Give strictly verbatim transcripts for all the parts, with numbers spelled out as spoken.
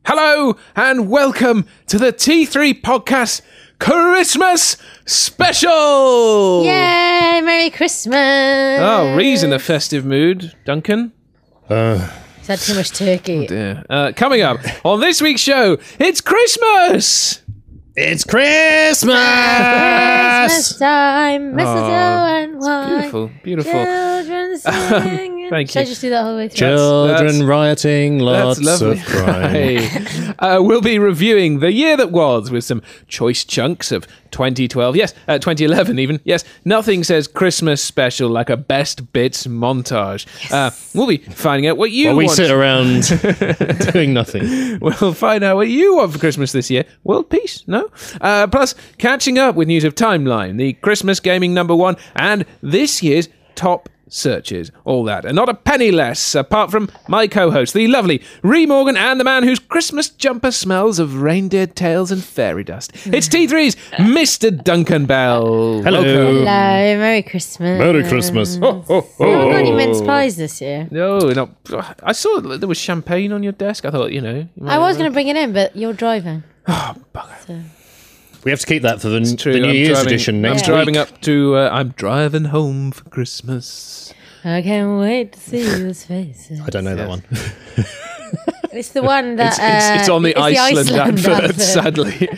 Hello and welcome to the T three Podcast Christmas Special! Yay! Merry Christmas! Oh, Ree's in a festive mood. Duncan? Uh, He's had too much turkey. Oh dear. Uh, coming up on this week's show, it's Christmas! it's Christmas! Christmas time, mistletoe Oh, and wine. Beautiful, beautiful. Children singing. thank Should I you. just do that whole way through? Children That's- rioting, lots That's lovely. of crying. Hey. Uh, we'll be reviewing the year that was with some choice chunks of twenty twelve. Yes, uh, twenty eleven even. Yes, nothing says Christmas special like a best bits montage. Yes. Uh, we'll be finding out what you While we want. sit around doing nothing. We'll find out what you want for Christmas this year. World peace, no? Uh, plus, catching up with news of Timeline, the Christmas gaming number one, and this year's top searches. All that, and not a penny less, apart from my co-host, the lovely Ree Morgan, and the man whose Christmas jumper smells of reindeer tails and fairy dust. It's T three's Mister Duncan Bell. Hello. Welcome. Hello, Merry Christmas. Merry Christmas. Ho, ho, I haven't got any ho. mince pies this year. No, no. I saw that there was champagne on your desk. I thought, you know. you might I was have- going to bring it in, but you're driving. Oh, bugger. So. We have to keep that for the, True, the New I'm Year's driving, edition I'm next driving week. up to. Uh, I'm driving home for Christmas. I can't wait to see those faces. I don't know that one. It's the one that... It's, it's, it's uh, on the it's Iceland, advert, advert. sadly.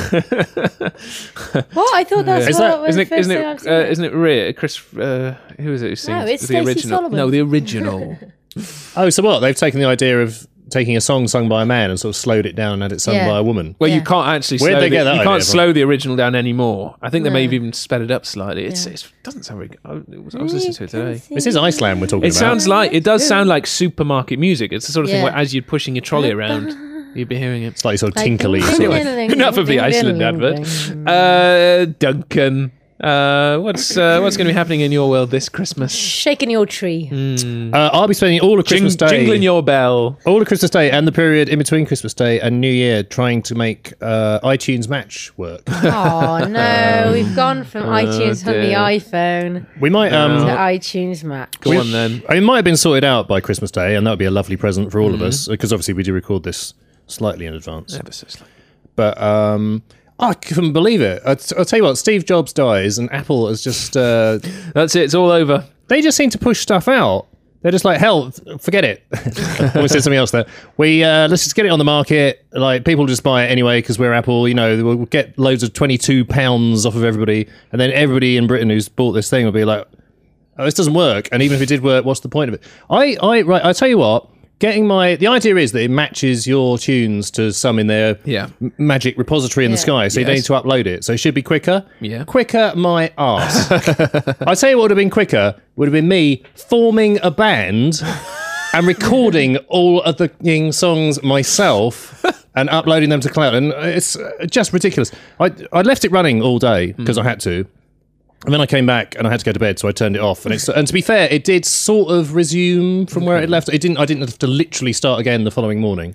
What? I thought that's Is what that, was isn't the it? first Isn't thing I've it? seen. Uh, isn't it Rhea? Chris? Uh, who is it who sings it's the Stacey original? Solomon. No, the original. Oh, so what? They've taken the idea of taking a song sung by a man and sort of slowed it down and had it sung Yeah. by a woman. Well, you Yeah. can't actually. Where'd slow they the, get that You idea can't from? slow the original down anymore. I think they may No. have even sped it up slightly. It's, Yeah. it's, it doesn't sound very good. I was, I was listening to it today. This is Iceland we're talking It about. sounds like it does sound like supermarket music. It's the sort of thing Yeah. where as you're pushing your trolley around, you'd be hearing it. Slightly sort of Like, tinkly. ding, sort ding, of- Anyway, ding, ding, enough of the ding, Iceland ding, advert. ding. Uh, Duncan, uh, what's uh, what's going to be happening in your world this Christmas? Shaking your tree. Uh, I'll be spending all of Jing- Christmas Day, jingling your bell. all of Christmas Day, and the period in between Christmas Day and New Year, trying to make uh, iTunes Match work. Oh no, we've gone from iTunes from the dear. iPhone We might. Um, to iTunes Mac. Go on then. It might have been sorted out by Christmas Day, and that would be a lovely present for all Mm-hmm. of us, because obviously we do record this slightly in advance. Ever so slightly. But um, I couldn't believe it. I t- I'll tell you what, Steve Jobs dies, and Apple has just. Uh, That's it. It's all over. they just seem to push stuff out. They're just like, hell, forget it. I always said something else there. We uh, let's just get it on the market. Like, people just buy it anyway because we're Apple. You know, we'll get loads of twenty-two pounds off of everybody, and then everybody in Britain who's bought this thing will be like, "Oh, this doesn't work." And even if it did work, what's the point of it? I, I, right. I tell you what. Getting my the idea is that it matches your tunes to some in their Yeah. m- magic repository in the Yeah. sky, so you don't need Yes. to upload it. So it should be quicker. Yeah. Quicker, my arse. I tell you what would have been quicker would have been me forming a band and recording all of the f***ing songs myself and uploading them to cloud. And it's uh, just ridiculous. I I left it running all day because I had to. And then I came back and I had to go to bed, so I turned it off. And it's and to be fair, it did sort of resume from where it left. It didn't. I didn't have to literally start again the following morning.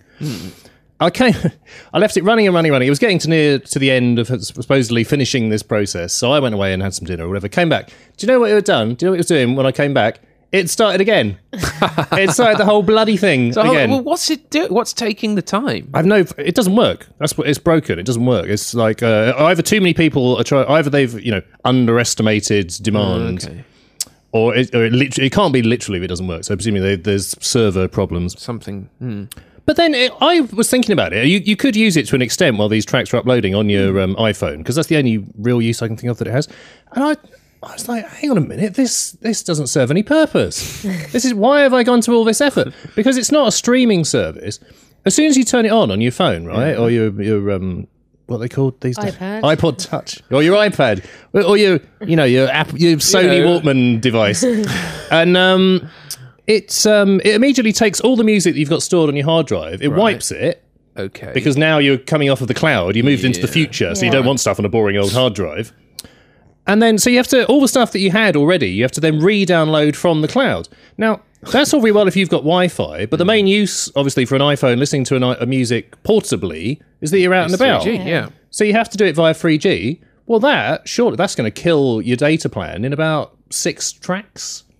I came, I left it running and running, running. It was getting to near to the end of supposedly finishing this process. So I went away and had some dinner or whatever. Came back. Do you know what it had done? Do you know what it was doing when I came back? It started again. It started the whole bloody thing So, again. well, what's it do? What's taking the time? I've no. It doesn't work. That's what it's broken. It doesn't work. It's like uh, either too many people are trying. Either they've you know underestimated demand, Okay. or it, or it literally it can't be literally if it doesn't work. So presumably they, there's server problems. Something. Hmm. But then it, I was thinking about it. You you could use it to an extent while these tracks are uploading on your um, iPhone, because that's the only real use I can think of that it has. And I. I was like, hang on a minute, this this doesn't serve any purpose. This is why have I gone to all this effort? Because it's not a streaming service. As soon as you turn it on on your phone, right, or your your um, what are they called these days? iPad. iPod Touch, or your iPad, or your you know your app, your Sony You know. Walkman device, and um, it's um, it immediately takes all the music that you've got stored on your hard drive. It Right. wipes it. Okay. Because now you're coming off of the cloud, you moved into the Yeah. future, so you Yeah. don't want stuff on a boring old hard drive. And then, so you have to, all the stuff that you had already, you have to then re-download from the cloud. Now, that's all very well if you've got Wi-Fi, but the main use, obviously, for an iPhone listening to an, a music portably is that you're out and about. three G, yeah. So you have to do it via three G. Well, that, surely, that's going to kill your data plan in about six tracks.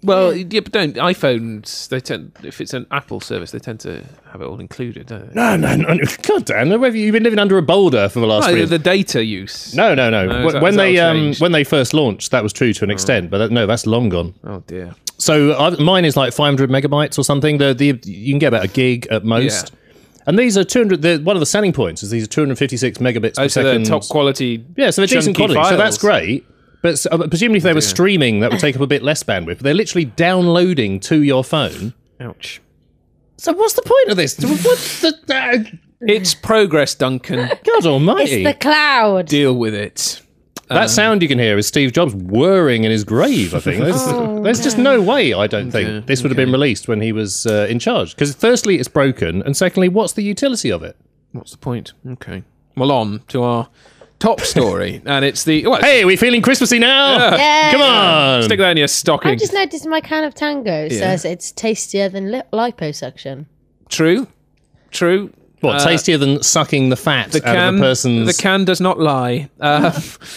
Well, yeah, but don't iPhones. They tend if it's an Apple service, they tend to have it all included. Don't they? No, no, no. God damn! Where have you you've been living under a boulder for the last? No, three the data use. No, no, no. No, Wh- is that- when is that they all um, changed? when they first launched, that was true to an extent, but that, no, that's long gone. Oh dear. So I, mine is like five hundred megabytes or something. The the you can get about a gig at most. Yeah. And these are two hundred. The, one of the selling points is these are two hundred fifty-six megabits Oh, per so they're second. top quality. Yeah, so they're decent chunky quality. So that's files. great. But uh, presumably, if they were streaming, that would take up a bit less bandwidth. But they're literally downloading to your phone. Ouch. So what's the point of this? What's the uh, It's progress, Duncan. God Almighty? It's the cloud. Deal with it. That sound you can hear is Steve Jobs whirring in his grave, I think. There's, Oh, there's just no way, I don't think, Okay, this would have been released when he was uh, in charge. Because firstly, it's broken, and secondly, what's the utility of it? What's the point? Okay. Well, on to our top story, and it's the well, Hey, are we feeling Christmassy now? Yeah. Come on! Um, stick that in your I stocking. just noticed my can of Tango Yeah. says it's tastier than lip- liposuction. True, true. What, Uh, tastier than sucking the fat The out can, of a person's... the can does not lie. Uh,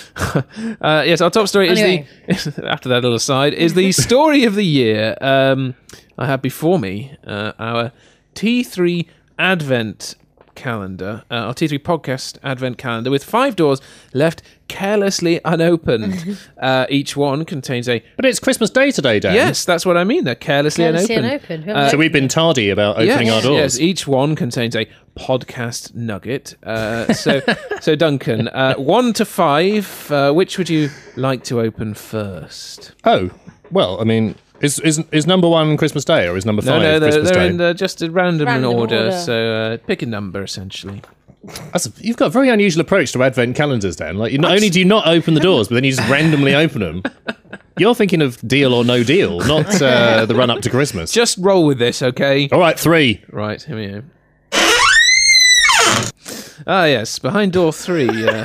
uh, yes, our top story Anyway. is the after that little aside is the story of the year. Um, I have before me uh, our T three Advent calendar, uh, our T three podcast Advent calendar with five doors left carelessly unopened. uh, each one contains a But it's Christmas Day today, Dan. yes, that's what I mean. They're carelessly, Carelessly unopened. unopened. Uh, So we've been tardy about opening yes, our doors. Yes, each one contains a podcast nugget. Uh, so, so Duncan, uh, one to five, uh, which would you like to open first? Oh, well, I mean... Is, is is number one Christmas Day or is number No, five no, they're, Christmas they're Day? in uh, just a random, Random order, order. So uh, pick a number, essentially. That's a, you've got a very unusual approach to Advent calendars, Dan. Like, you not only do you not open the doors, but then you just randomly open them. You're thinking of Deal or No Deal, not uh, the run up to Christmas. Just roll with this, okay? All right, three. Right, here we go. Ah, yes, behind door three. Uh,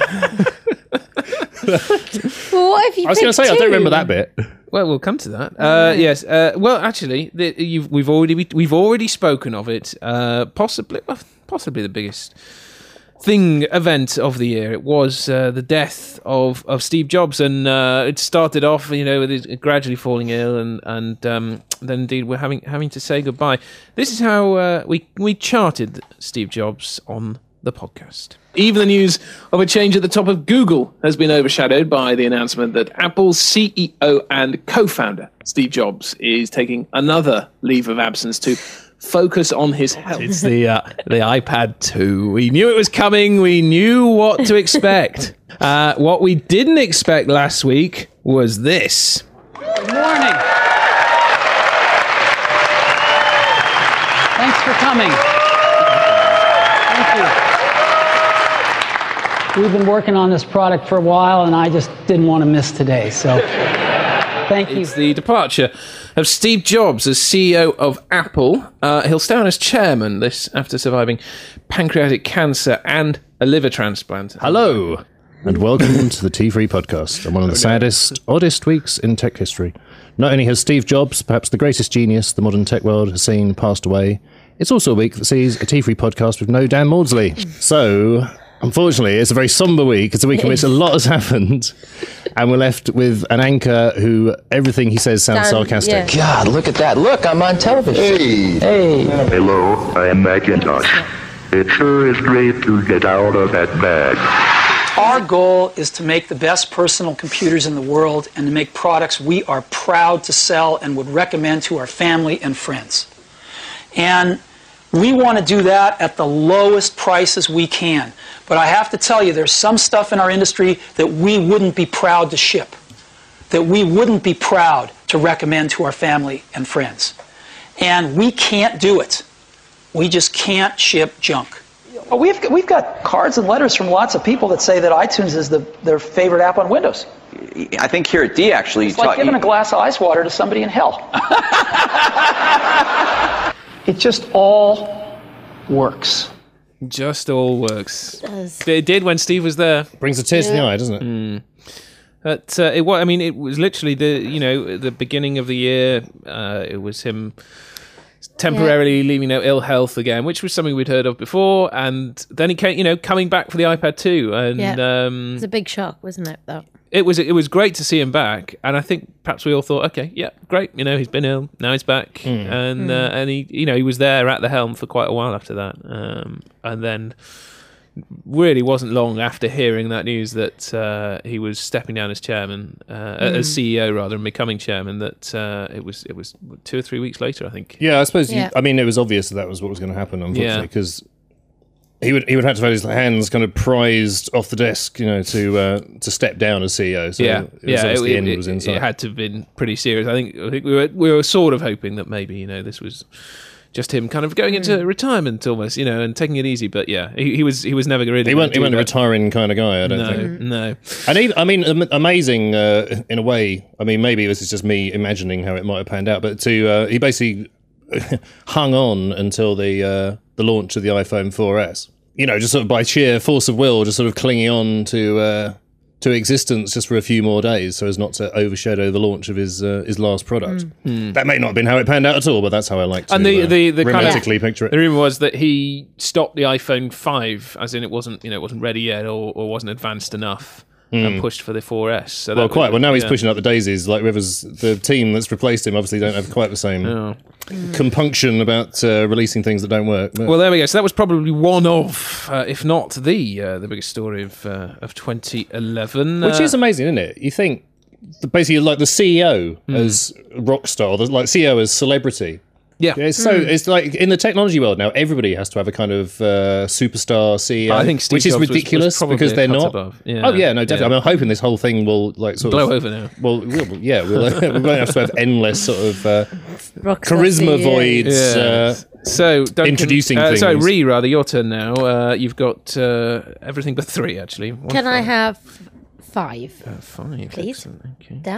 Well, what if you I was going to say, I don't remember that bit. Well, we'll come to that. Uh, yes. Uh, well, actually, the, you've, we've already we've already spoken of it. Uh, possibly, well, possibly the biggest thing event of the year. It was uh, the death of, of Steve Jobs, and uh, it started off, you know, with his gradually falling ill, and and um, then indeed we're having having to say goodbye. This is how uh, we we charted Steve Jobs on the podcast. Even the news of a change at the top of Google has been overshadowed by the announcement that Apple's C E O and co-founder, Steve Jobs, is taking another leave of absence to focus on his health. It's the uh, the iPad two. We knew it was coming. We knew what to expect. Uh, what we didn't expect last week was this. Good morning. Thanks for coming. Thank you. We've been working on this product for a while, and I just didn't want to miss today. So, thank you. It's the departure of Steve Jobs as C E O of Apple. Uh, he'll stay on as chairman, this after surviving pancreatic cancer and a liver transplant. Hello, and welcome to the T three podcast on one of the saddest, oddest weeks in tech history. Not only has Steve Jobs, perhaps the greatest genius the modern tech world has seen, passed away, it's also a week that sees a T three podcast with no Dan Maudsley. So... unfortunately, it's a very somber week. It's a week in which a lot has happened, and we're left with an anchor who everything he says sounds Dan, sarcastic. yeah. God, look at that. Look, I'm on television. Hey. Hey, Hello, I am Macintosh. It sure is great to get out of that bag. Our goal is to make the best personal computers in the world and to make products we are proud to sell and would recommend to our family and friends. And we want to do that at the lowest prices we can. But I have to tell you, there's some stuff in our industry that we wouldn't be proud to ship, that we wouldn't be proud to recommend to our family and friends. And we can't do it. We just can't ship junk. Well, we've we've got cards and letters from lots of people that say that iTunes is the, their favorite app on Windows. I think here at D, actually... It's like giving a glass of ice water to somebody in hell. It just all works. Just all works. does. It did when Steve was there. Brings a tear to the eye, doesn't it? But uh, it was. I mean, it was literally the you know the beginning of the year. Uh, it was him temporarily leaving out ill health again, which was something we'd heard of before, and then he came, you know, coming back for the iPad two, and Yeah. It um, was a big shock, wasn't it, though? it was it was great to see him back, and I think perhaps we all thought, okay, yeah, great, you know, he's been ill, now he's back, Mm. and Mm. Uh, and he, you know, he was there at the helm for quite a while after that, um, and then really wasn't long after hearing that news that uh, he was stepping down as chairman, uh, Mm. as C E O rather, and becoming chairman. That uh, it was it was two or three weeks later, I think. Yeah, I suppose. Yeah. You, I mean, it was obvious that that was what was going to happen, unfortunately, Yeah. because he would he would have to have his hands kind of prized off the desk, you know, to uh, to step down as C E O. So yeah, it was yeah, obviously the end it, was it, in sight. it had to have been pretty serious. I think I think we were we were sort of hoping that maybe, you know, this was just him kind of going into retirement almost, you know, and taking it easy. But yeah, he, he was he was never really. He gonna wasn't, he do wasn't a that. retiring kind of guy, I don't No, think. no. And even, I mean, am- amazing uh, in a way. I mean, maybe this is just me imagining how it might have panned out, but to uh, he basically hung on until the uh, the launch of the iPhone four S. You know, just sort of by sheer force of will, just sort of clinging on to uh, to existence just for a few more days, so as not to overshadow the launch of his uh, his last product. That may not have been how it panned out at all, but that's how I like to And the uh, the, the kind of romantically picture it. the rumor was that he stopped the iPhone five, as in it wasn't, you know, it wasn't ready yet, or, or wasn't advanced enough, and pushed for the four S. So Well, that quite. was- Well, now he's yeah. pushing up the daisies. Like Rivers, the team that's replaced him obviously don't have quite the same Oh. compunction about uh, releasing things that don't work. But Well, there we go. So that was probably one of, uh, if not the, uh, the biggest story of uh, of twenty eleven. which uh, is amazing, isn't it? You think the, basically like the C E O Hmm. as rock star, the, like C E O as celebrity. yeah. It's so it's like in the technology world now, everybody has to have a kind of uh, superstar C E O, I think Steve which is Jobs was- was ridiculous probably because a they're cut not. above. Yeah. Oh yeah, no, definitely. Yeah. I mean, I'm hoping this whole thing will like sort Blow of over now. Well, we'll yeah, we'll, we won't have to have endless sort of uh, Rockstar charisma C E O. voids. Yeah. Uh, So, Duncan, Introducing uh, Sorry, things. Ree, rather, your turn now. Uh, you've got uh, everything but three, actually. One Can I five. have five? Uh, five, Please? excellent, okay. Dan?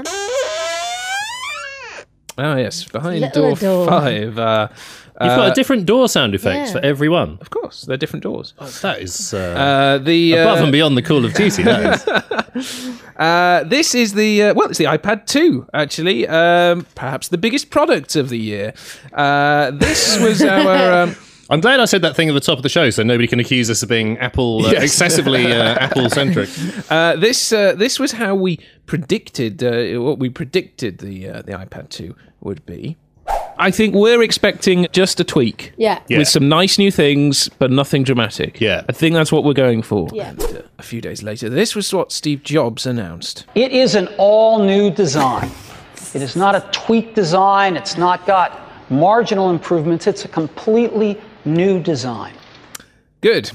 Oh, yes, behind Little door, door. five. Uh, You've got uh, a different door sound effects yeah. for every one. Of course, they're different doors. That is uh, Uh, the above uh, and beyond the Call of Duty. That is. Uh, this is the uh, well, it's the iPad two actually. Um, perhaps the biggest product of the year. Uh, this was our. Um, I'm glad I said that thing at the top of the show, so nobody can accuse us of being Apple uh, Yes. excessively uh, Apple centric. uh, this uh, this was how we predicted uh, what we predicted the uh, the iPad two would be. I think we're expecting just a tweak. Yeah. Yeah. With some nice new things, but nothing dramatic. Yeah. I think that's what we're going for. Yeah. And, uh, a few days later, this was what Steve Jobs announced. It is an all-new design. It is not a tweaked design. It's not got marginal improvements. It's a completely new design. Good.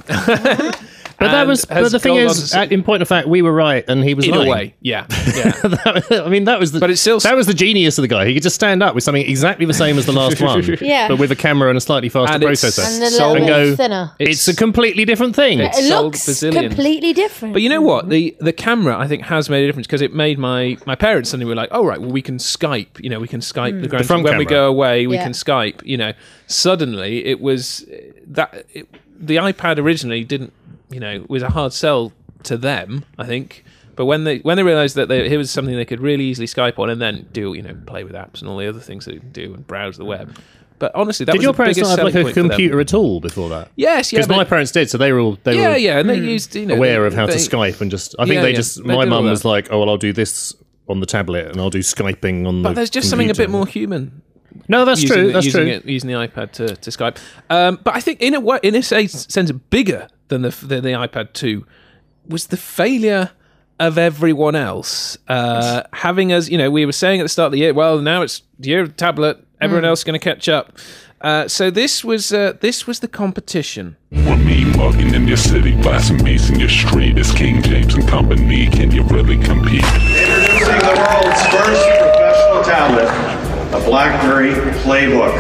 But that And was. But has the thing gone on is, to- at- in point of fact, we were right, and he was in lying. a way, yeah, yeah. I mean, that was the. But it's still- that was the genius of the guy. He could just stand up with something exactly the same as the last one, Yeah. but with a camera and a slightly faster And it's- processor, And a Sold- little and bit go. thinner. It's a completely different thing. It's It sold looks bazillions. completely different. But you know what? The the camera, I think, has made a difference because it made my, my parents suddenly were like, oh, right, well, we can Skype. You know, we can Skype the grand front When we camera. go away, we Yeah. can Skype. You know, suddenly it was that it, the iPad originally didn't, you know, was a hard sell to them, I think. But when they when they realised that they, it was something they could really easily Skype on and then do, you know, play with apps and all the other things that you can do and browse the web. But honestly, that Did was your the parents biggest not have like selling a point for them. computer at all before that? Yes, yeah. Because my but- parents did, so they were all they yeah, were yeah, and they used, you know, aware they- of how they- to Skype and just. I think Yeah, they yeah, just. they My did all mum that. was like, "Oh, well, I'll do this on the tablet and I'll do Skyping on the." But there's just something a bit computer." more human. No, that's using true. the- That's using true. It, using the iPad to, to Skype. Um, but I think in a way, in a say- sense, bigger than the, the the iPad two was the failure of everyone else. Uh, having us, you know, we were saying at the start of the year, well, now it's the year of the tablet. Everyone else is going to catch up. Uh, so this was uh, this was the competition. With me mugging in your city, blasting beats in your street. It's King James and company. Can you really compete? Introducing the world's first professional tablet, the BlackBerry Playbook.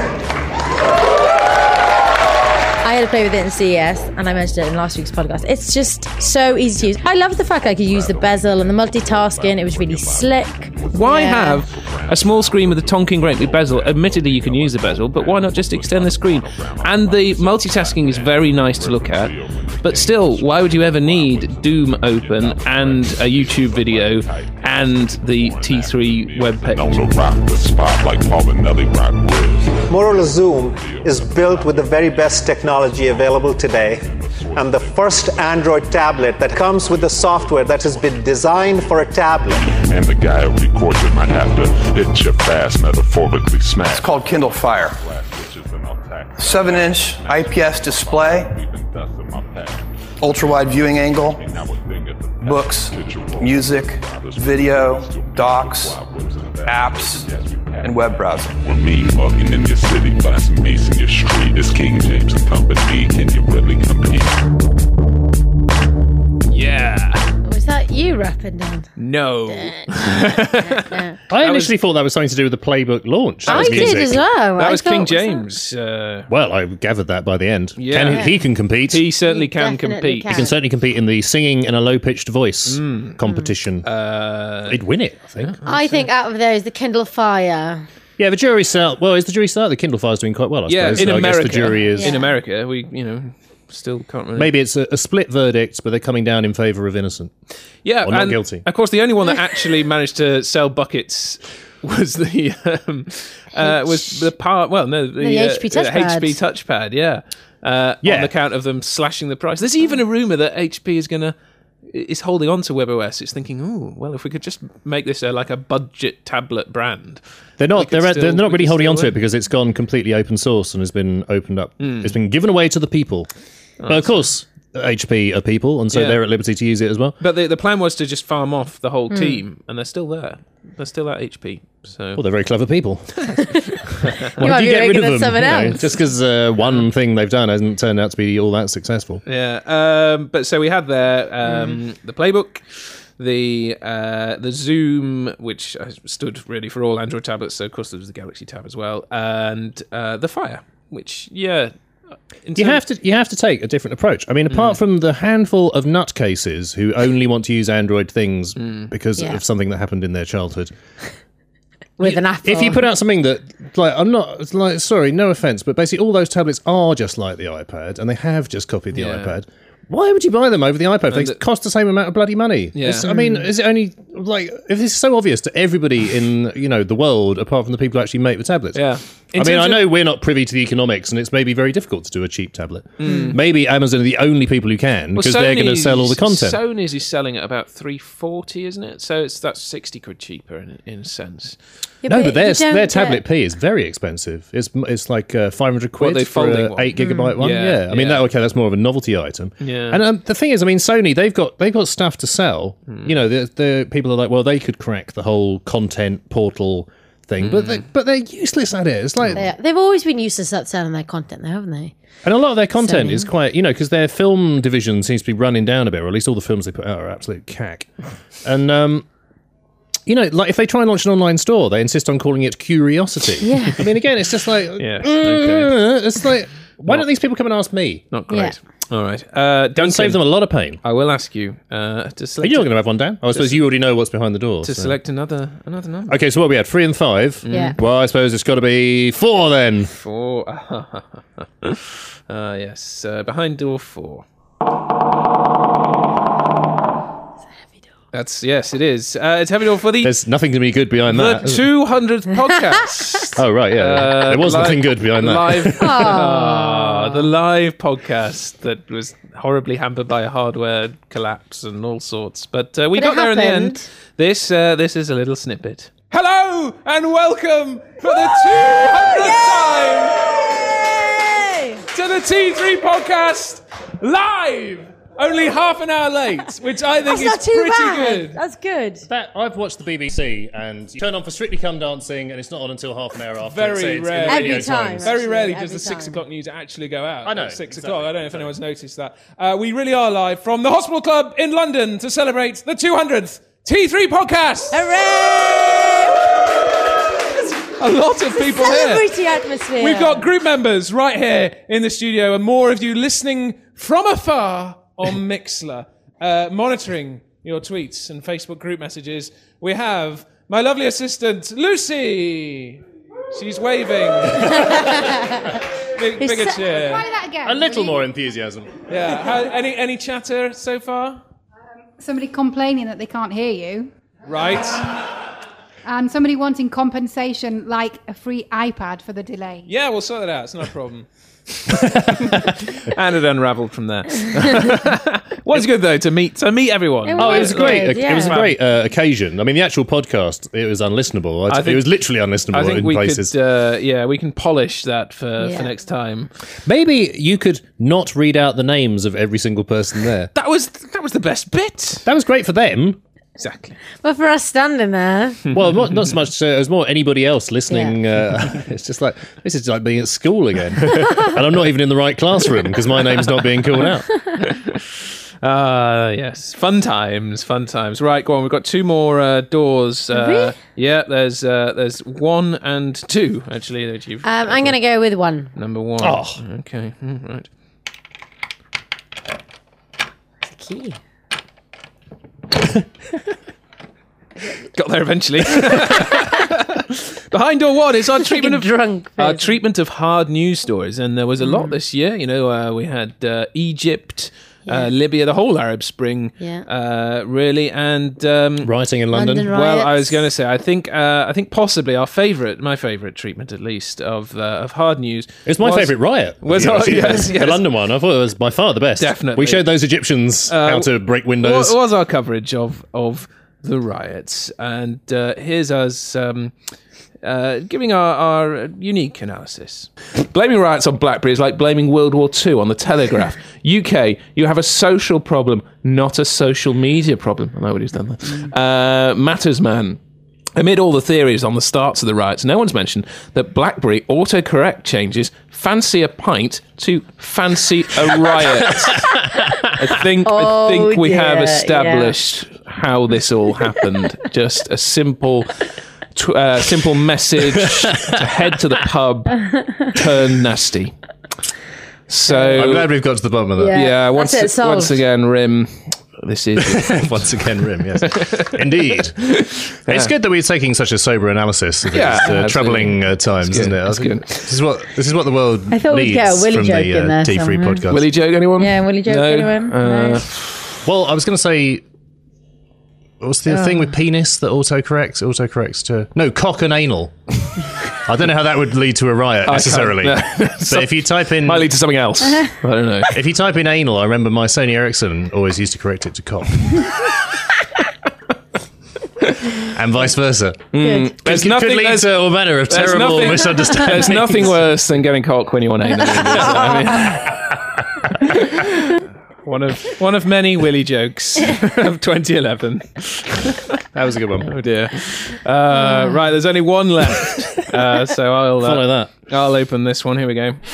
I had to play with it in C E S, and I mentioned it in last week's podcast. It's just so easy to use. I love the fact that I could use the bezel and the multitasking. It was really slick. Why Yeah. have a small screen with a Tonkin great big bezel? Admittedly, you can use the bezel, but why not just extend the screen? And the multitasking is very nice to look at, but still, why would you ever need Doom open and a YouTube video and the T three web page? Also rock the spot like Marvinelli rock with. Motorola Zoom is built with the very best technology available today and the first Android tablet that comes with the software that has been designed for a tablet. And the guy who records it might have to hit you fast, metaphorically smash. It's called Kindle Fire. seven inch I P S display, ultra-wide viewing angle, books, music, video, docs, apps, and web browsing. With me walking in your city, buy some mace in your street. It's King James and Company. Can you really compete? Yeah. Was that you rapping, Dan? No. I initially thought that was something to do with the Playbook launch. I music. did as well. That I was thought- King James. Uh, Well, I gathered that by the end. Yeah. Can, Yeah. he can compete. he certainly He can definitely compete. can. He can certainly compete in the singing in a low-pitched voice Mm. competition. Uh, He'd win it, I think. I think out of those, the Kindle Fire. Yeah, the jury's out. Well, is the jury still out? The Kindle Fire's doing quite well, I yeah, suppose. in So America. I guess the jury is... In America, we, you know, still can't really... Maybe it's a, a split verdict, but they're coming down in favour of innocent. Yeah, or not and guilty. Of course, the only one that actually managed to sell buckets was the um, uh, was the part. Well, no, the, The uh, H P uh, touchpad. H P touchpad. Yeah, uh, Yeah. on account of them slashing the price. There's even a rumor that H P is gonna is holding on to WebOS. It's thinking, oh, well, if we could just make this a, like a budget tablet brand. They're not. could They're, still- they're not we really could holding still on to it win. because it's gone completely open source and has been opened up. Mm. It's been given away to the people. but of course, H P are people, and so Yeah. they're at liberty to use it as well. But the the plan was to just farm off the whole Hmm. team, and they're still there. They're still at H P. So Well, they're very clever people. Why might would be you get rid making of it them? someone you know, else. just because uh, one thing they've done hasn't turned out to be all that successful. Yeah, um, but so we had there um, Mm. the Playbook, the uh, the Zoom, which uh, stood really for all Android tablets. So of course there was the Galaxy Tab as well, and uh, the Fire, which yeah, in You term- have to you have to take a different approach. I mean, apart from the handful of nutcases who only want to use Android things because Yeah. of something that happened in their childhood. With an apple. If you put out something that, like, I'm not, it's like, sorry, no offense, but basically all those tablets are just like the iPad, and they have just copied the Yeah. iPad. Why would you buy them over the iPad? They the- cost the same amount of bloody money. Yeah. It's- I mean, is it only like if it's so obvious to everybody in you know the world, apart from the people who actually make the tablets? Yeah. In I mean, terms I of- know we're not privy to the economics, and it's maybe very difficult to do a cheap tablet. Mm. Maybe Amazon are the only people who can because they're going to sell all the content. Sony's is selling at about three forty, isn't it? So it's that's sixty quid cheaper in, in a sense. Yeah, No, but you their don't their get- tablet P is very expensive. It's it's like uh, five hundred quid the for folding a one? eight gigabyte one. Yeah, Yeah, I mean yeah. that okay, that's more of a novelty item. Yeah. And um, the thing is, I mean, Sony they've got they've got stuff to sell. Hmm. You know, the the people are like, well, they could crack the whole content portal thing, but Hmm. they, but they're useless at it. It's like, They- They've always been useless at selling their content, though, haven't they? and a lot of their content Sony. is quite, you know, because their film division seems to be running down a bit, or at least all the films they put out are absolute cack. And um. You know, like if they try and launch an online store, they insist on calling it Curiosity. Yeah. I mean, again, it's just like, Yeah, mm, okay. it's like, why don't these people come and ask me? Not great. All right. Uh, Don't save them a lot of pain. I will ask you uh, to Are select, you not going to have one down? I suppose you already know what's behind the door. to so. select another another number. Okay, so what we had? Three and five. Yeah. Well, I suppose it's got to be four then. Four. uh, yes. Uh, behind door four. That's yes, it is. Uh, it's heavy door for the There's nothing to be good behind the that. two hundredth podcast. Oh right, yeah. Uh, there was live- nothing good behind that. Live, Ah, the live podcast that was horribly hampered by a hardware collapse and all sorts. But uh, we But it got there in the happened. end. This uh, this is a little snippet. Hello and welcome for the two hundredth time to the T three podcast live. Only half an hour late, which I think That's is not too pretty bad. good. That's good. That I've watched the B B C and you turn on for Strictly Come Dancing and it's not on until half an hour after. Very so it's in rare. the Radio Every time. Times. Very Actually, rarely does every the six time. o'clock news actually go out. I know, at six exactly. o'clock. I don't know if anyone's noticed that. Uh, we really are live from the Hospital Club in London to celebrate the two hundredth T three podcast. Hooray! A lot of people here. Celebrity atmosphere. We've got group members right here in the studio and more of you listening from afar on Mixlr, uh, monitoring your tweets and Facebook group messages. We have my lovely assistant, Lucy. She's waving. Big, bigger Who's- cheer. Try that again. A little will you? more enthusiasm. Yeah. How, any any chatter so far? Somebody complaining that they can't hear you, Right. and somebody wanting compensation like a free iPad for the delay. Yeah, we'll sort that out. It's not a problem. And it unravelled from there. Was good though to meet to meet everyone. It Oh, it was Good, great. yeah. It was a great uh, occasion. I mean, the actual podcast, it was unlistenable. I I think, think- it was literally unlistenable I think in we places. could, uh, yeah, we can polish that for, Yeah. for next time. Maybe you could not read out the names of every single person there. That was that was the best bit. That was great for them. Exactly. Well, for us standing there, Well, not, not so much. Uh, it was more anybody else listening. Uh, it's just like this is like being at school again, and I'm not even in the right classroom because my name's not being called out. Ah, yes. Fun times, fun times. Right, go on. We've got two more uh, doors. Uh, yeah, there's uh, there's one and two actually that you've. um, I'm going to go with one. Number one. Oh. Okay. Mm, right. The key. Got there eventually. Behind door one is our treatment of drunk. our treatment of hard news stories, and there was a Mm. lot this year. You know, uh, we had uh, Egypt, uh, Libya, the whole Arab Spring, Yeah. uh, really, and um, Rioting in London. London well, I riots. was going to say, I think, uh, I think possibly our favourite, my favourite treatment, at least, of uh, of hard news. It's my was- favourite riot. Was Yeah, oh, actually, yes, the yes. London one. I thought it was by far the best. Definitely. We showed those Egyptians Uh, how to break windows. What was our coverage of of the riots? And uh, here's us um, uh, giving our, our unique analysis. Blaming riots on BlackBerry is like blaming World War Two on the Telegraph. U K, you have a social problem, not a social media problem. I know what he's done there. Uh, Matters Man. Amid all the theories on the starts of the riots, no one's mentioned that BlackBerry autocorrect changes fancy a pint to fancy a riot. I think Oh, I think we have dear, established how this all happened. Just a simple tw- uh, simple message to head to the pub, turn nasty. So I'm glad we've got to the bottom of that. Yeah. yeah, once That's it, solved. once again, Rim. This is Once again, Rim, yes. Indeed. It's good that we're taking such a sober analysis of Yeah, these uh, absolutely. troubling uh, times, It's isn't good, it? I it's think good. This is what this is what the world I thought we'd needs get a Willy from joke the in there uh, Tea-Free somewhere. podcast. Willie joke, anyone? Yeah, Willie joke, No? anyone? Uh, No. Well, I was going to say, what's the Oh. thing with penis that autocorrects? Autocorrects to... No, cock and anal. I don't know how that would lead to a riot I necessarily. can't- But if you type in... Might lead to something else. I don't know. If you type in anal, I remember my Sony Ericsson always used to correct it to cock. And vice versa. Good. There's Could- nothing. could lead there's- to all manner of there's terrible nothing- misunderstandings. There's nothing worse than getting cock when you want anal. I mean, one of one of many Willy jokes of twenty eleven. That was a good one. Oh dear. Uh, right, there's only one left, uh, so I'll uh, Follow that. I'll open this one. Here we go.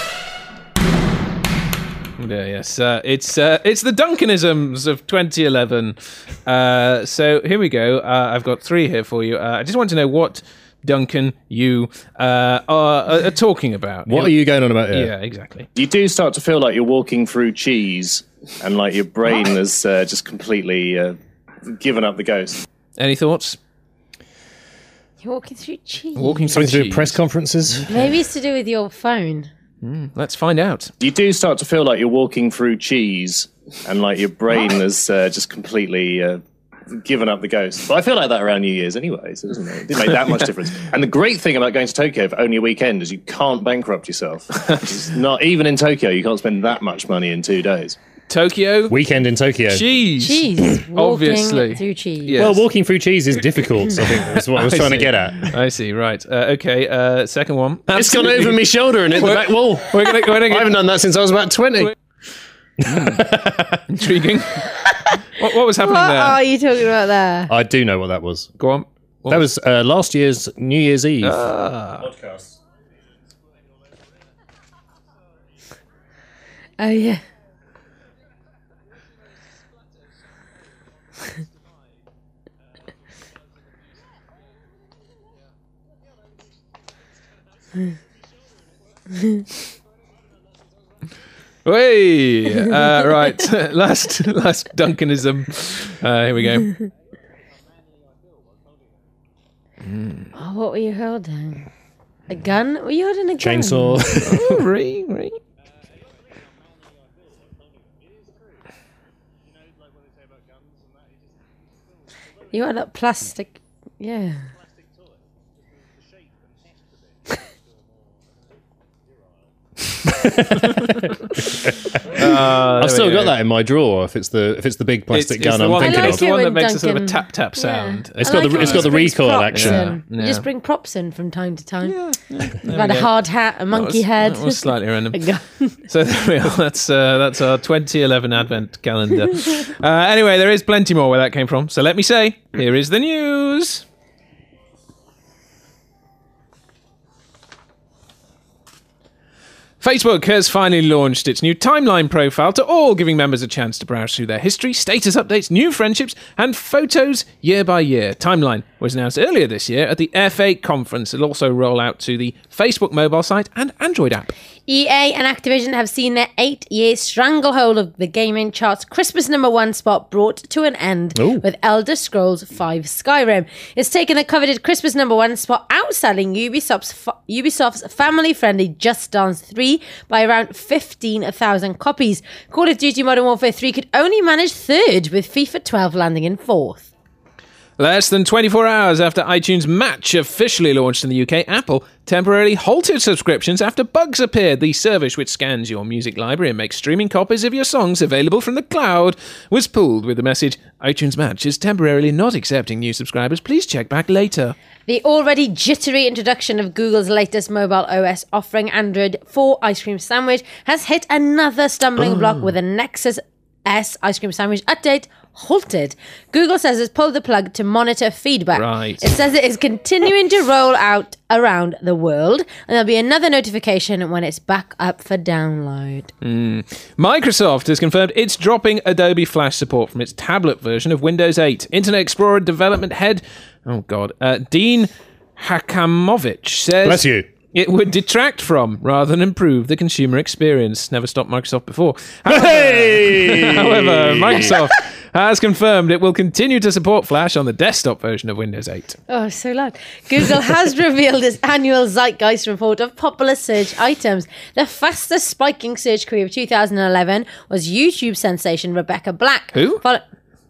Yeah, yes, uh, it's uh, it's the Duncanisms of twenty eleven. Uh, so here we go. Uh, I've got three here for you. Uh, I just want to know what Duncan you uh, are, are talking about. What are you going on about here? Yeah, exactly. You do start to feel like you're walking through cheese, and like your brain has uh, just completely uh, given up the ghost. Any thoughts? You're walking through cheese. Walking Something to do with cheese. press conferences? Maybe it's to do with your phone. Mm, let's find out. You do start to feel like you're walking through cheese, and like your brain has uh, just completely uh, given up the ghost. But I feel like that around New Year's anyway, so it doesn't it didn't make that much difference. And the great thing about going to Tokyo for only a weekend is you can't bankrupt yourself. It's not even in Tokyo, you can't spend that much money in two days. Tokyo. Weekend in Tokyo. Cheese. Cheese. Walking Obviously. through cheese. Yes. Well, walking through cheese is difficult, I think that's what I was I trying to see. get at. I see, right. Uh, okay, uh, second one. It's gone over my shoulder and hit the We're- back wall. We're gonna, we're I gonna haven't done that since I was about twenty. Intriguing. what, what was happening What there? are you talking about there? I do know what that was. Go on. What That was uh, last year's New Year's Eve. Ah. podcast. Oh, yeah. Hey, uh, right. last, last Duncanism. Uh, here we go. Oh, what were you holding? A gun? Were you holding a gun? Chainsaw. Oh, re, re. You had that plastic. Yeah. Uh, I've still there we got go. that in my drawer. If it's the if it's the big plastic It's- it's gun the I'm one- thinking I like of. the it one that when makes a sort of a Duncan- tap tap sound. It's I got like the it it's when got the he brings recoil props action. in. Yeah. You just bring props in from time to time. Yeah, We've There had we a go. hard hat, a monkey that was, head. That was slightly random. a gun. So there we are. That's uh, that's our twenty eleven Advent calendar. Uh, anyway, there is plenty more where that came from. So let me say, here is the news. Facebook has finally launched its new timeline profile to all, giving members a chance to browse through their history, status updates, new friendships, and photos year by year. Timeline was announced earlier this year at the F eight conference. It'll also roll out to the Facebook mobile site and Android app. E A and Activision have seen their eight-year stranglehold of the gaming chart's Christmas number one spot brought to an end Ooh. with Elder Scrolls five Skyrim. It's taken the coveted Christmas number one spot, outselling Ubisoft's fa- Ubisoft's family-friendly Just Dance three by around fifteen thousand copies. Call of Duty Modern Warfare three could only manage third, with FIFA twelve landing in fourth. Less than twenty-four hours after iTunes Match officially launched in the U K, Apple temporarily halted subscriptions after bugs appeared. The service, which scans your music library and makes streaming copies of your songs available from the cloud, was pulled with the message, iTunes Match is temporarily not accepting new subscribers. Please check back later. The already jittery introduction of Google's latest mobile O S offering Android for Ice Cream Sandwich has hit another stumbling block with a Nexus S Ice Cream Sandwich update halted. Google says it's pulled the plug to monitor feedback. Right. It says it is continuing to roll out around the world, and there'll be another notification when it's back up for download. Mm. Microsoft has confirmed it's dropping Adobe Flash support from its tablet version of Windows eight. Internet Explorer development head, oh god, uh, Dean Hakamovich says... Bless you. It would detract from, rather than improve, the consumer experience. Never stopped Microsoft before. However, Hey! however, Microsoft has confirmed it will continue to support Flash on the desktop version of Windows eight. Oh, so loud. Google has revealed its annual Zeitgeist report of popular search items. The fastest spiking search query of two thousand eleven was YouTube sensation Rebecca Black. Who? Follow-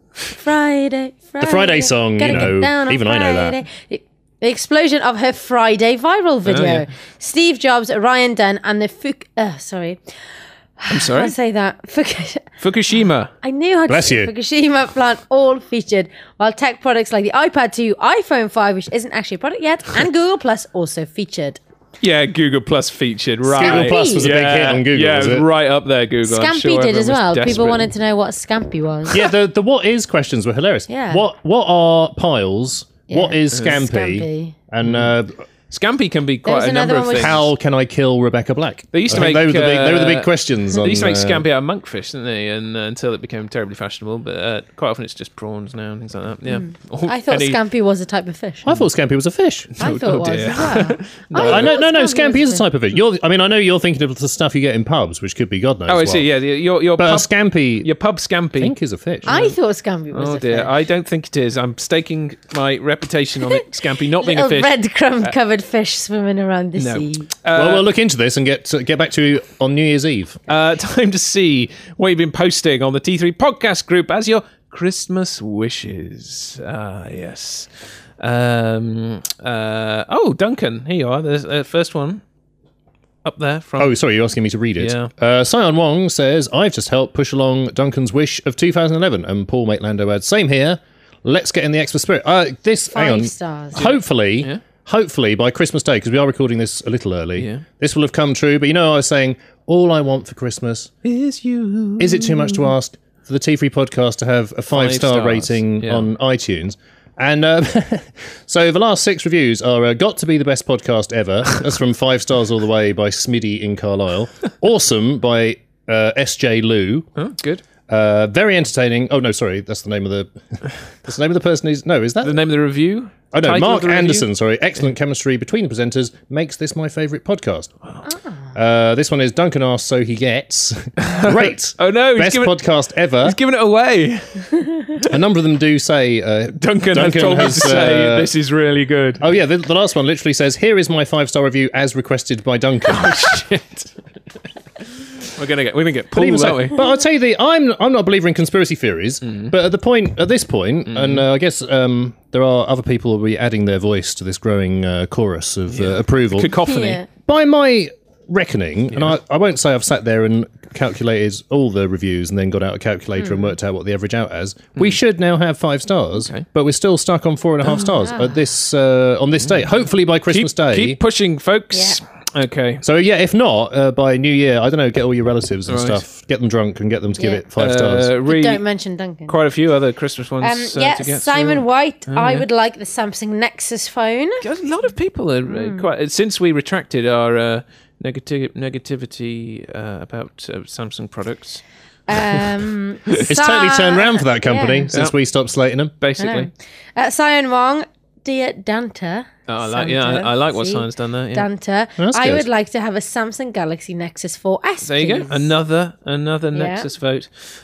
Friday, Friday. The Friday song, Gotta you get know, down on even I know that. Friday. It- The explosion of her Friday viral video. yeah. Steve Jobs, Ryan Dunn, and the Fuk... Uh, sorry. I'm sorry? I can't say that. Fuk- Fukushima. I knew how to Bless say you. Fukushima plant all featured, while tech products like the iPad two, iPhone five, which isn't actually a product yet, and Google Plus also featured. Yeah, Google Plus featured, right. Google Plus was a big yeah, hit on Google, Yeah, was it was it? right up there, Google. I'm Scampy sure did as everyone was well. People desperate. wanted to know what Scampy was. Yeah, the the what is questions were hilarious. Yeah. What what are piles? What Yeah. is Scampy? Scampy. And uh, Scampy can be There was quite a another number of one which- things. how can I kill Rebecca Black? They used to I think make, they were the big they were the uh, big questions. They on, used to make uh, scampi out of monkfish, didn't they? And uh, until it became terribly fashionable, but uh, quite often it's just prawns now and things like that. Yeah. Or I thought any- Scampy was a type of fish. I thought Scampi was a fish. I thought it was dear. as well. No, I know, no, no. thought Scampi Scampi was is a type of fish. You're, I mean, I know you're thinking of the stuff you get in pubs, which could be God knows. Oh, I what. see. Yeah, the- your your But a pub, Scampi, your pub scampi. I think, is a fish. I thought Scampy was Oh a dear, fish. I don't think it is. I'm staking my reputation on it, Scampi not being a Little fish. breadcrumb covered fish swimming around the no. sea. well, we'll look into this and get to, get back to you on New Year's Eve. Uh, time to see what you've been posting on the T three podcast group as your Christmas wishes. Ah, yes. Um, uh, oh, Duncan, here you are. There's the uh, first one up there from. Oh, sorry, you're asking me to read it. Yeah. Uh, Sion Wong says, I've just helped push along Duncan's wish of two thousand eleven. And Paul Maitland adds, same here. Let's get in the extra spirit. Uh, this, hang Five on. stars. Hopefully, Yeah. hopefully by Christmas Day, because we are recording this a little early, Yeah. this will have come true. But you know, I was saying, all I want for Christmas Is you. is it too much to ask for the T three podcast to have a five, Five star stars, rating yeah. on iTunes? And um, so the last six reviews are uh, got to be the best podcast ever. That's from five stars all the way by Smiddy in Carlisle. Awesome by uh, S J Lou. Oh, good. Uh, very entertaining. Oh no, sorry, that's the name of the. That's the name of the person who's. No, is that The name of the review? Oh no, Title of Mark the review? Anderson. Sorry, excellent chemistry between the presenters makes this my favourite podcast. Uh, this one is Duncan asks, so he gets. Great. Oh no, he's best given, podcast ever. he's giving it away. A number of them do say. Uh, Duncan, has told me to say uh, this is really good. Oh yeah, the, the last one literally says, "Here is my five-star review as requested by Duncan." Shit. We're gonna get we're gonna get But pulled, even so, aren't we? but I'll tell you the I'm I'm not a believer in conspiracy theories. Mm. But at the point at this point, and uh, I guess um, there are other people who will be adding their voice to this growing uh, chorus of uh, approval. Cacophony. Yeah. By my reckoning, and I, I won't say I've sat there and calculated all the reviews and then got out a calculator Mm. and worked out what the average out as. We should now have five stars, but we're still stuck on four and a half stars wow. at this uh, on this day. Hopefully by Christmas keep, Day. Keep pushing, folks. Okay. So yeah, if not, uh, by New Year, I don't know, get all your relatives and Right. stuff, get them drunk and get them to give Yeah. it five stars. Uh, re- Don't mention Duncan. quite a few other Christmas ones. Um, uh, yeah, to get Simon through. White. Oh, I yeah. would like the Samsung Nexus phone. A lot of people are uh, quite. Since we retracted our uh, negati- negativity uh, about uh, Samsung products, Um, It's Sa- totally turned round for that company Yeah. since Yep. we stopped slating them. I basically. know. Uh, Sion Wong, dear Danta. Oh, I like, yeah, I, Santa, I like what see? Simon's done there. Yeah. Danta. That's I good. would like to have a Samsung Galaxy Nexus four S. There you go. please. Another another Yeah. Nexus vote.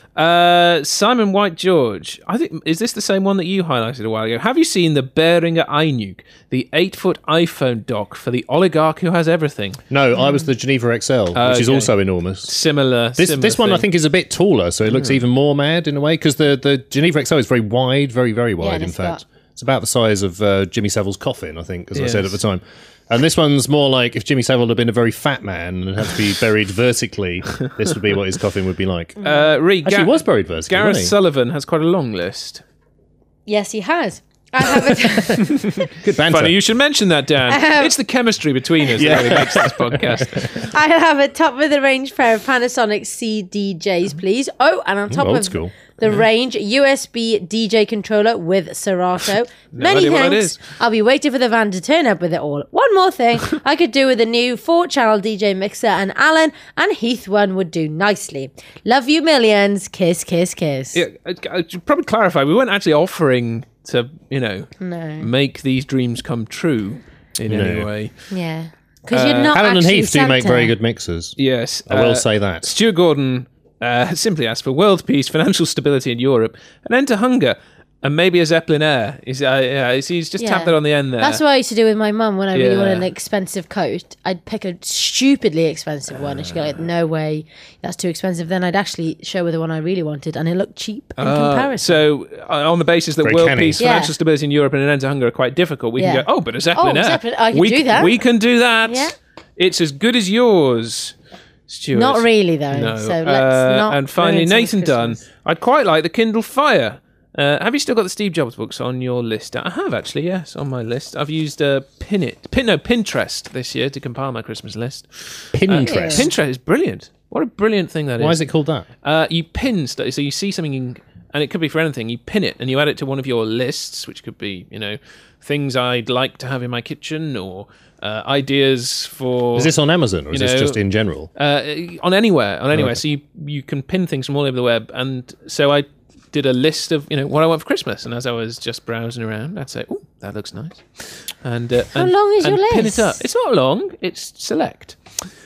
Uh, Simon White George. I think is this the same one that you highlighted a while ago? Have you seen the Behringer iNuke, the eight foot iPhone dock for the oligarch who has everything? No, I was the Geneva X L, which is Okay. also enormous. Similar. This similar this one I thing. think is a bit taller, so it looks Hmm. even more mad in a way because the, the Geneva X L is very wide, very very wide. and in it's fact, got- it's about the size of uh, Jimmy Savile's coffin, I think, as I said at Yes. the time. And this one's more like if Jimmy Savile had been a very fat man and had to be buried vertically, this would be what his coffin would be like. Uh, Ree, Actually, Ga- he was buried vertically. Gareth wasn't he? Sullivan has quite a long list. Yes, he has. I have it. Good banter. Funny you should mention that, Dan. Um, it's the chemistry between us Yeah. that really makes this podcast. I have a top of the range pair of Panasonic C D Js, please. Oh, and on top old of school. the range, U S B D J controller with Serato. Many idea what that thanks. is. I'll be waiting for the van to turn up with it all. One more thing, I could do with a new four-channel D J mixer, and Alan and Heath one would do nicely. Love you millions. Kiss, kiss, kiss. Yeah, I, I should probably clarify. We weren't actually offering to, you know, No. make these dreams come true in No. any way. Yeah. Because you're not Alan and actually Heath do make Santa. very good mixers. Yes, I will uh, say that. Stuart Gordon uh, simply asked for world peace, financial stability in Europe, an end to hunger, and maybe a Zeppelin Air. He's, uh, yeah, he's, he's just Yeah. tapped that on the end there. That's what I used to do with my mum when I really Yeah. wanted an expensive coat. I'd pick a stupidly expensive one, and she'd go like, "No way, that's too expensive." Then I'd actually show her the one I really wanted, and it looked cheap in Uh, comparison. so, uh, on the basis that Very world canny. peace, Yeah. financial stability in Europe, and an end to hunger are quite difficult, we Yeah. can go, oh, but a Zeppelin Oh, Air. Zeppelin- I can we, do c- that. We can do that. Yeah. It's as good as yours, Stuart. Not really, though. No. So let's Uh, not. and finally, ruin someone's Nathan Dunn. Christmas. I'd quite like the Kindle Fire. Uh, have you still got the Steve Jobs books on your list? I have actually, yes, on my list. I've used uh, Pinit, Pin, no, Pinterest this year to compile my Christmas list. Pinterest. Uh, Pinterest is brilliant. What a brilliant thing that is. Why is it called that? Uh, you pin stuff, so you see something, in, and it could be for anything. You pin it, and you add it to one of your lists, which could be, you know, things I'd like to have in my kitchen, or uh, ideas for. Is this on Amazon or is you this know, just in general? Uh, on anywhere, on anywhere. Okay. So you you can pin things from all over the web, and so I did a list of you know what I want for Christmas, and as I was just browsing around, I'd say, "Oh, that looks nice," and uh, How and, long is and your pin list? it up. It's not long; it's select.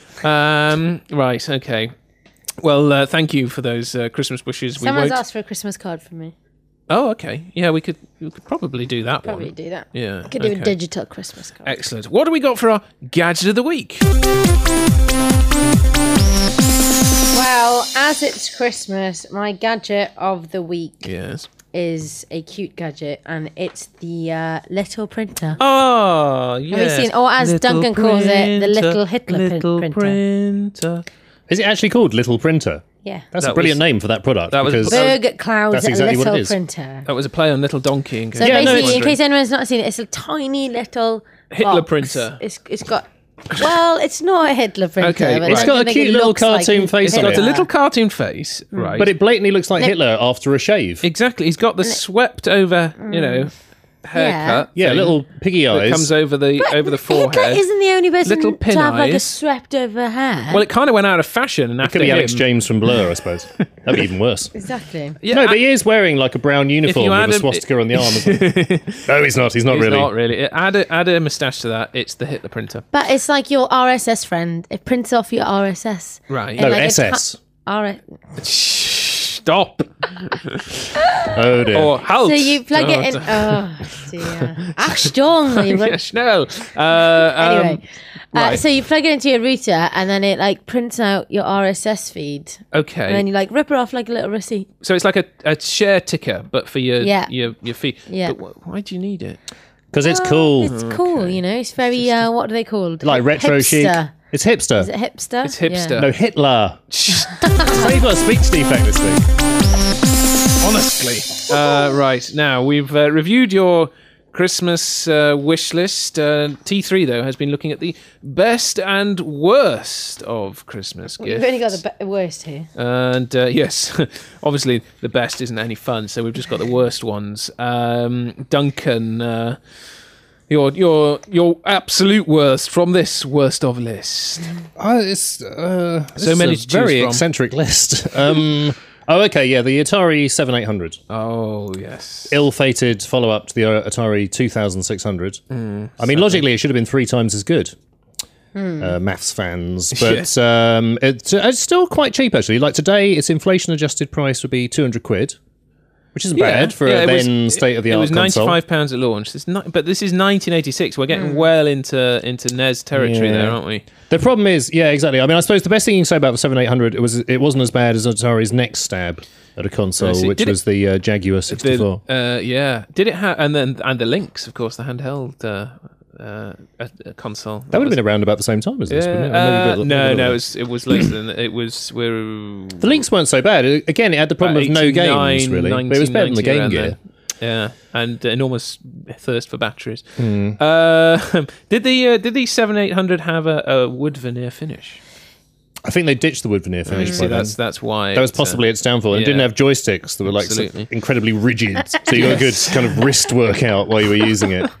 Um, right, okay. Well, uh, thank you for those uh, Christmas wishes. Someone's we won't... asked for a Christmas card from me. Oh, okay. Yeah, we could we could probably do that Probably one. do that. Yeah, I could do a okay. digital Christmas card. Excellent. What do we got for our gadget of the week? Well, as it's Christmas, my gadget of the week Yes. is a cute gadget, and it's the uh, little printer. Oh, yes. Have you seen, or as Little Duncan calls it, the printer, little Hitler print- little printer. printer. Is it actually called Little Printer? Yeah. That's That a brilliant was- name for that product. that was- because Berg Cloud's That's exactly what it little is. printer. That was a play on Little Donkey. In So case basically, you're in case wondering. anyone's not seen it, it's a tiny little Hitler box. printer. It's it's got. Well, it's not a Hitler printer. Okay, but right. It's got a I think cute it little looks like cartoon face It's on got it. a little cartoon face, right? But it blatantly looks like Look- Hitler after a shave. exactly. He's got the swept over, you know, haircut. Yeah, thing little piggy that eyes. comes over the over the Hitler forehead. isn't the only person Little pin to have like a eyes. swept over hair. Well, it kind of went out of fashion, and It after could be him, Alex James from Blur, I suppose. That'd be even worse. exactly. Yeah, no, but I- he is wearing like a brown uniform you with add a him- swastika on the arm. As well. No, he's not. He's not he's really. not really. Add a, add a moustache to that. It's the Hitler printer. But it's like your R S S friend. It prints off your R S S. Right. In No, like a S S. ti- R S Stop. Oh dear. Or halt. So you plug Oh, it in. Oh dear. Achtung. You yeah, schnell. Uh, um, Anyway, uh, right. so you plug it into your router, and then it like prints out your R S S feed, Okay. and then you like rip it off like a little receipt. So it's like a, a share ticker, but for your Yeah. your your feed. Yeah. But wh- why do you need it? Because it's Well, cool. It's cool, you know. It's very uh, what are they called? Like retro chic. Hipster. It's hipster. Is it hipster? It's hipster. No, Hitler. So you've got a speech defect this week. Honestly. Uh, right, now we've uh, reviewed your Christmas uh, wish list. Uh, T three, though, has been looking at the best and worst of Christmas Well, gifts. We've only got the be- worst here. And uh, yes, obviously the best isn't any fun, so we've just got the worst ones. Um, Duncan, uh, your your your absolute worst from this worst of list. Uh, it's uh, So this many is to a very choose from. eccentric list. Um, oh, okay, yeah, the Atari seventy-eight hundred. Oh yes, Ill-fated follow-up to the uh, Atari twenty-six hundred. Mm, I mean, logically, it should have been three times as good. Hmm. Uh, maths fans, but um, it's, it's still quite cheap actually. Like today, its inflation-adjusted price would be two hundred quid, which isn't bad for yeah, a it was- then state-of-the-art It was console. ninety-five pounds at launch. This not, but this is nineteen eighty-six. We're getting well into into N E S territory Yeah. there, aren't we? The problem is, yeah, exactly. I mean, I suppose the best thing you can say about the seventy-eight hundred it was it wasn't as bad as Atari's next stab at a console, I see. which Did was the uh, Jaguar sixty-four. The, uh, yeah. Did it have and then and the Lynx, of course, the handheld uh, uh, a, a console. that would have been around about the same time as this, Yeah, wouldn't it? Or maybe a uh, bit- no, maybe a no, it little was, it was later than it was. We're The Lynx weren't so bad. It- Again, it had the problem of no games, really. But it was better than the Game Gear. Yeah, and enormous thirst for batteries. Hmm. Uh, did the uh, did the seven eight hundred have a, a wood veneer finish? I think they ditched the wood veneer finish. See, by then. that's that's why That was it, uh, possibly its downfall. It yeah. didn't have joysticks that were like so Absolutely. incredibly rigid, so you got a good kind of wrist workout while you were using it.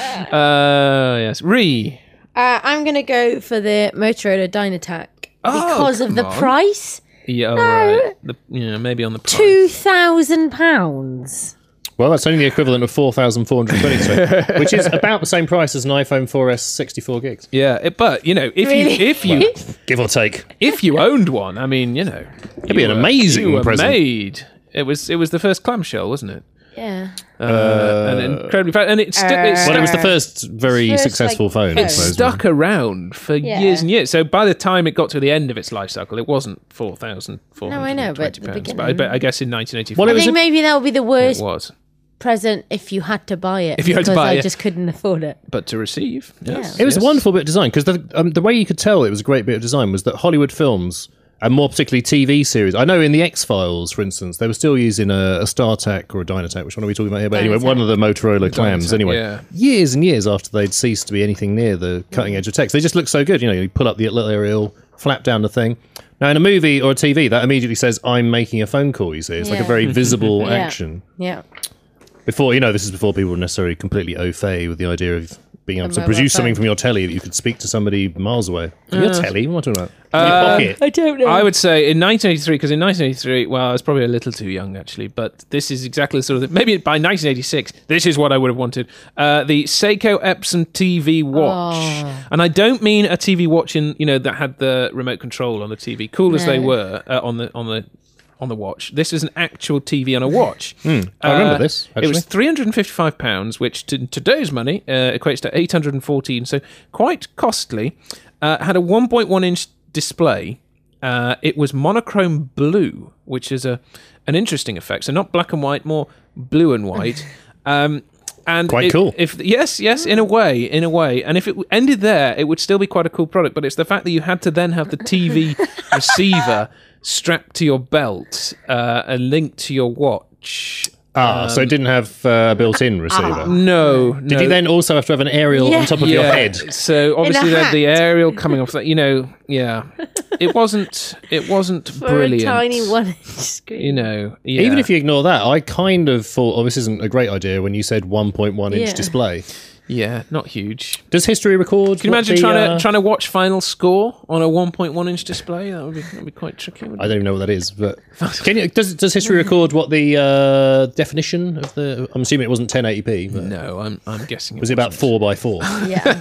Uh, yes, Ree. Uh, I'm going to go for the Motorola Dynatac Oh, because of come the on. price. Yeah, all No. right. The, yeah, maybe on the price. Two thousand pounds. Well, that's only the equivalent of four thousand four hundred twenty, which is about the same price as an iPhone four S sixty-four gigs. Yeah, it, but you know, if Really? you if you Give or take. if you owned one, I mean, you know, It'd be you an were- amazing you were present. made. It was it was the first clamshell, wasn't it? Yeah. Uh, and incredibly fast, and it, stu- it, Well, it was the Uh, first very first, successful like, phone, I it suppose. stuck around for Yeah. years and years. So by the time it got to the end of its life cycle, it wasn't four thousand four No, hundred I know, but twenty the pounds. But I, beginning- bet, I guess in nineteen eighty-four, Well, I it was think a- maybe that would be the it worst was. present if you had to buy it. If you had to because buy I it. just couldn't afford it. But to receive, yes, It was yes. a wonderful bit of design because the, um, the way you could tell it was a great bit of design was that Hollywood films, and more particularly T V series, I know in the X-Files, for instance, they were still using a, a StarTAC or a Dynatac, which one are we talking about here? But anyway, Dynatac. one of the Motorola clams. Dynatac, Anyway, yeah. years and years after they'd ceased to be anything near the cutting edge of text, they just look so good. You know, you pull up the little aerial, flap down the thing. Now, in a movie or a T V, that immediately says, I'm making a phone call, you see. It's like a Yeah. very visible Yeah. action. Yeah. Before, you know, this is before people were necessarily completely au fait with the idea of being able A to mobile produce something phone. from your telly that you could speak to somebody miles away. From your telly? What am I talking about? Uh, In your pocket? I don't know. I would say in nineteen eighty-three, because in nineteen eighty-three, well, I was probably a little too young actually, but this is exactly the sort of maybe by nineteen eighty-six, this is what I would have wanted: uh, the Seiko Epson T V watch, Oh. and I don't mean a T V watch in you know that had the remote control on the T V, cool as they No. were uh, on the on the. on the watch. This is an actual T V on a watch. I remember this, It was actually. three hundred fifty-five pounds, which to today's money uh, equates to eight hundred fourteen, so quite costly. Uh, had a one point one inch display. Uh, it was monochrome blue, which is a an interesting effect. So not black and white, more blue and white. Um, and Quite it- cool. If yes, yes, in a way, in a way. And if it ended there, it would still be quite a cool product. But it's the fact that you had to then have the T V receiver strapped to your belt uh, and linked to your watch. Ah, so it didn't have uh, a built-in receiver. No, Did no. you then also have to have an aerial Yeah. on top of your head? So obviously In a they had the hat. aerial coming off that. You know, yeah. It wasn't. It wasn't For brilliant. a tiny one inch screen. You know, yeah. Even if you ignore that, I kind of thought, oh, this isn't a great idea when you said one point one inch Yeah. display. yeah, not huge. Does history record? Can you what imagine the, trying uh, to trying to watch final score on a one point one inch display? That would be that would be quite tricky. wouldn't I it? don't even know what that is, but can you, does does history record what the uh, definition of the? I'm assuming it wasn't ten eighty p. But No, I'm I'm guessing. was it about four by four? Yeah.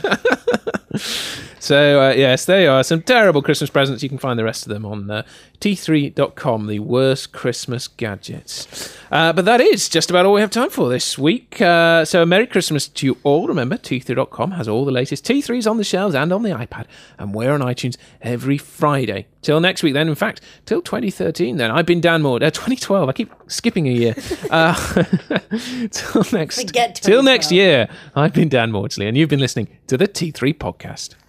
So, uh, yes, there you are. Some terrible Christmas presents. You can find the rest of them on uh, T three dot com, the worst Christmas gadgets. Uh, but that is just about all we have time for this week. Uh, so, a Merry Christmas to you all. Remember, T three dot com has all the latest T threes on the shelves and on the iPad. And we're on iTunes every Friday. Till next week, then. In fact, till twenty thirteen, then. I've been Dan Maud. Uh, twenty twelve. I keep skipping a year. Uh, till next, Forget till next twenty twelve. year, I've been Dan Maudsley, and you've been listening to the T three Podcast.